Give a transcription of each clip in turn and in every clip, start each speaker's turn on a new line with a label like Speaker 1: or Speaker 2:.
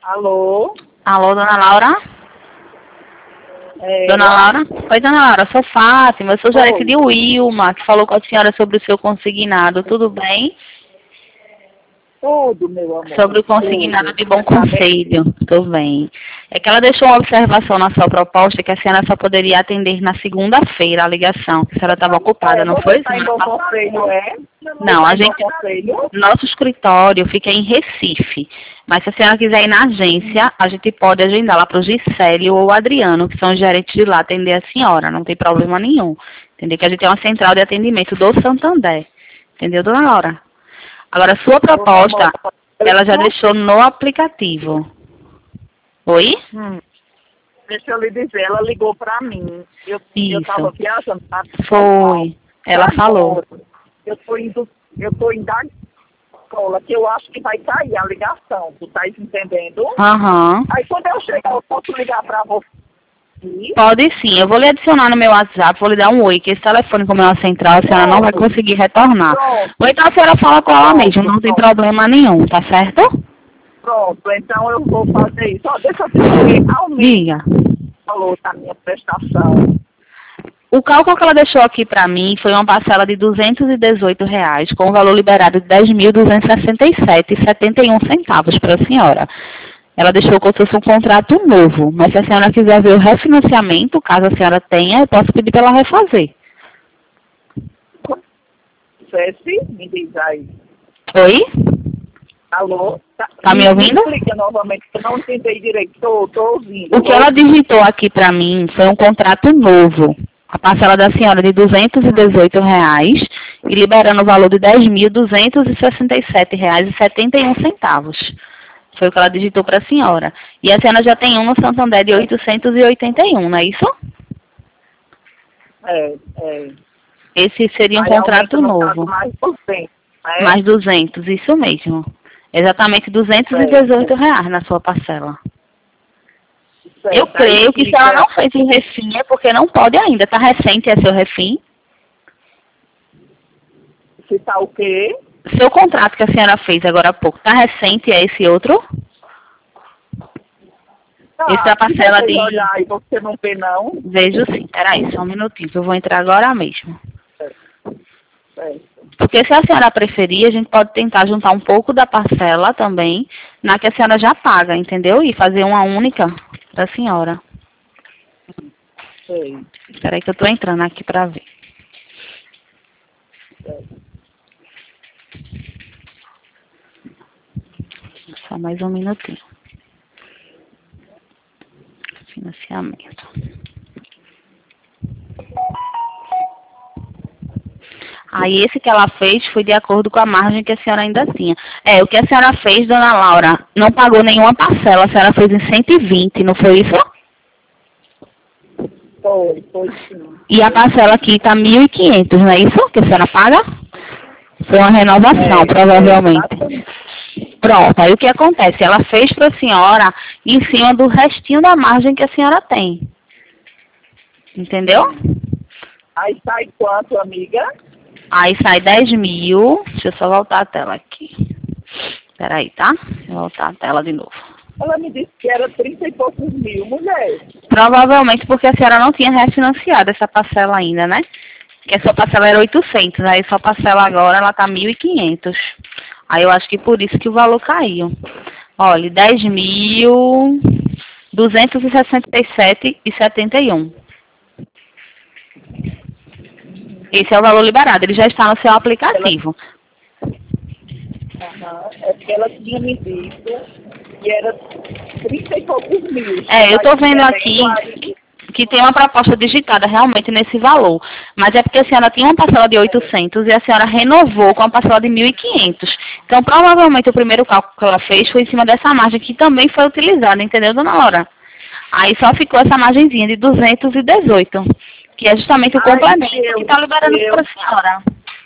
Speaker 1: Alô?
Speaker 2: Alô, dona Laura?
Speaker 1: É,
Speaker 2: Dona Laura? Oi, dona Laura, sou Fátima, eu sou gerente
Speaker 1: Oi.
Speaker 2: de Wilma, que falou com a senhora sobre o seu consignado, tudo bem?
Speaker 1: Tudo, meu amor.
Speaker 2: Sobre o consignado
Speaker 1: Tudo.
Speaker 2: de Bom
Speaker 1: Tá bem?
Speaker 2: Conselho, tudo bem. É que ela deixou uma observação na sua proposta que a senhora só poderia atender na segunda-feira a ligação, que a senhora estava ocupada, não
Speaker 1: Você
Speaker 2: foi?
Speaker 1: está em Bom Conselho, é?
Speaker 2: Não,
Speaker 1: Você
Speaker 2: a
Speaker 1: tá em
Speaker 2: gente,
Speaker 1: Bom Conselho?
Speaker 2: nosso escritório fica em Recife, mas se a senhora quiser ir na agência, a gente pode agendar lá para o Gisélio ou o Adriano, que são os gerentes de lá, atender a senhora, não tem problema nenhum. Entendeu? Que a gente tem uma central de atendimento do Santander. Entendeu, dona Laura? Agora, a sua proposta, ela já deixou no aplicativo. Oi?
Speaker 1: Deixa eu lhe dizer, ela ligou pra mim. Eu
Speaker 2: Isso.
Speaker 1: estava viajando pra
Speaker 2: Foi. Ela falou.
Speaker 1: Eu tô indo da escola, que eu acho que vai cair a ligação, tu tá entendendo?
Speaker 2: Aham.
Speaker 1: Aí quando eu chegar, eu posso ligar pra você.
Speaker 2: Pode sim, eu vou lhe adicionar no meu WhatsApp, vou lhe dar um oi, que esse telefone, como é uma central, a senhora não vai conseguir retornar.
Speaker 1: Pronto.
Speaker 2: Ou então a senhora fala com ela mesmo, não tem
Speaker 1: Pronto.
Speaker 2: problema nenhum, tá certo?
Speaker 1: Pronto, então eu vou fazer isso. Ó, deixa eu te saber,
Speaker 2: Diga.
Speaker 1: falou da minha prestação.
Speaker 2: O cálculo que ela deixou aqui para mim foi uma parcela de R$ 218, com o valor liberado de R$ 10.267,71 para a senhora. Ela deixou como se fosse um contrato novo, mas se a senhora quiser ver o refinanciamento, caso a senhora tenha, eu posso pedir para ela refazer.
Speaker 1: Cesse, me diz aí.
Speaker 2: Oi?
Speaker 1: Alô?
Speaker 2: Tá me ouvindo?
Speaker 1: Explica novamente, que eu não entendi direito. Tô ouvindo.
Speaker 2: O que ela digitou aqui para mim foi um contrato novo. A parcela da senhora de R$ 218 e liberando o valor de R$ 10.267,71. Foi o que ela digitou para a senhora. E a senhora já tem um no Santander de 881, não é isso?
Speaker 1: É.
Speaker 2: Esse seria um
Speaker 1: Aí
Speaker 2: contrato
Speaker 1: aumenta, no caso,
Speaker 2: novo.
Speaker 1: mais por cento, né?
Speaker 2: Mais 200, isso mesmo. Exatamente R$ 218 na sua parcela.
Speaker 1: Certo.
Speaker 2: Eu creio
Speaker 1: Aí
Speaker 2: que se
Speaker 1: fica-
Speaker 2: ela não fez o refim é porque não pode ainda. Está recente, é seu refim.
Speaker 1: Se tá o quê?
Speaker 2: Seu contrato que a senhora fez agora há pouco, está recente, é esse outro? Essa é a parcela
Speaker 1: se você
Speaker 2: de...
Speaker 1: olhar aí, você não vê, não?
Speaker 2: Vejo sim. Peraí, só um minutinho, que eu vou entrar agora mesmo.
Speaker 1: Certo.
Speaker 2: Porque se a senhora preferir, a gente pode tentar juntar um pouco da parcela também, na que a senhora já paga, entendeu? E fazer uma única para a senhora.
Speaker 1: Sei.
Speaker 2: Espera aí que eu estou entrando aqui para ver. Só mais um minutinho. Financiamento. Aí esse que ela fez foi de acordo com a margem que a senhora ainda tinha. É, o que a senhora fez, dona Laura, não pagou nenhuma parcela, a senhora fez em 120, não foi isso?
Speaker 1: Foi sim.
Speaker 2: E a parcela aqui tá 1.500, não é isso que a senhora paga? Foi uma renovação, provavelmente. Pronto, aí o que acontece? Ela fez para a senhora em cima do restinho da margem que a senhora tem. Entendeu?
Speaker 1: Aí sai quanto, amiga?
Speaker 2: Aí sai 10.000. Deixa eu só voltar a tela aqui. Peraí, tá? Deixa eu voltar a tela de novo.
Speaker 1: Ela me disse que era 30 e poucos mil, mulher.
Speaker 2: Provavelmente porque a senhora não tinha refinanciado essa parcela ainda, né? Que a sua parcela era 800, aí sua parcela agora ela tá 1.500. Aí eu acho que por isso que o valor caiu. Olha, 10.267,71. Esse é o valor liberado, ele já está no seu aplicativo.
Speaker 1: É porque ela tinha me dito que era 30 e poucos mil.
Speaker 2: É, eu tô vendo aqui que tem uma proposta digitada realmente nesse valor. Mas é porque a senhora tinha uma parcela de 800 e a senhora renovou com a parcela de 1.500. Então, provavelmente, o primeiro cálculo que ela fez foi em cima dessa margem que também foi utilizada, entendeu, dona Laura? Aí só ficou essa margenzinha de 218, que é justamente o complemento que está liberando para a senhora.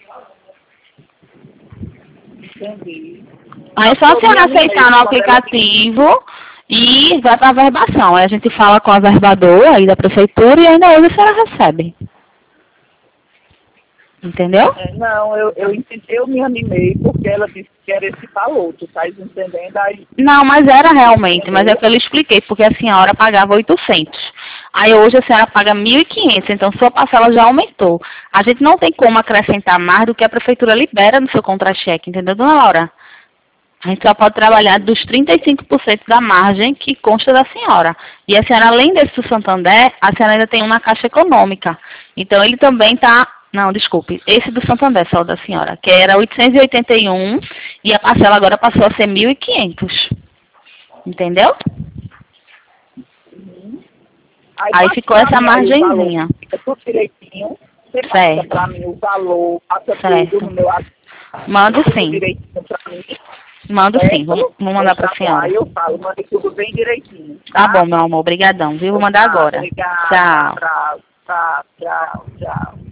Speaker 1: Entendi.
Speaker 2: Aí é só a senhora aceitar no aplicativo e vai para a verbação. Aí a gente fala com a verbadora aí da prefeitura e ainda hoje a senhora recebe. Entendeu?
Speaker 1: Não, eu entendi, eu me animei porque ela disse que era esse valor, tu estás entendendo? Aí,
Speaker 2: Não, mas era realmente, mas é que eu lhe expliquei, porque a senhora pagava 800. Aí hoje a senhora paga 1.500, então sua parcela já aumentou. A gente não tem como acrescentar mais do que a prefeitura libera no seu contra-cheque, entendeu, dona Laura? A gente só pode trabalhar dos 35% da margem que consta da senhora. E a senhora, além desse do Santander, a senhora ainda tem uma Caixa Econômica. Então ele também está... Não, desculpe. Esse do Santander, só o da senhora, que era 881 e a parcela agora passou a ser 1.500. Entendeu? Aí ficou essa margenzinha.
Speaker 1: É tudo direitinho. Você passa
Speaker 2: Certo.
Speaker 1: para mim o valor, passa
Speaker 2: Certo.
Speaker 1: tudo no meu
Speaker 2: Mando
Speaker 1: tudo
Speaker 2: sim.
Speaker 1: direitinho para mim.
Speaker 2: Mando sim.
Speaker 1: Certo?
Speaker 2: Vou mandar para a
Speaker 1: Tá bom,
Speaker 2: senhora.
Speaker 1: aí eu falo, mande tudo bem direitinho.
Speaker 2: Tá bom, meu amor. Obrigadão, viu? Vou mandar agora.
Speaker 1: Obrigada,
Speaker 2: Tchau.
Speaker 1: abraço, tchau, tchau.